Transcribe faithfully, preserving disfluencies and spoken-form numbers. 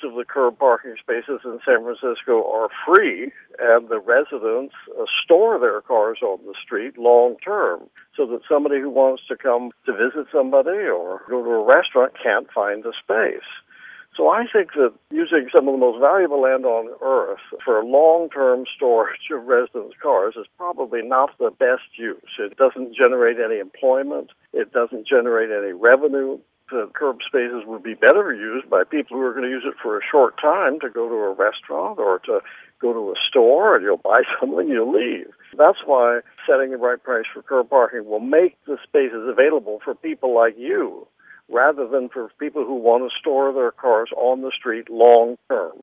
of the curb parking spaces in San Francisco are free, and the residents uh, store their cars on the street long term, so that somebody who wants to come to visit somebody or go to a restaurant can't find a space. So I think that using some of the most valuable land on Earth for long-term storage of residents' cars is probably not the best use. It doesn't generate any employment. It doesn't generate any revenue. The curb spaces would be better used by people who are going to use it for a short time to go to a restaurant or to go to a store, and you'll buy something, you'll leave. That's why setting the right price for curb parking will make the spaces available for people like you, rather than for people who want to store their cars on the street long term.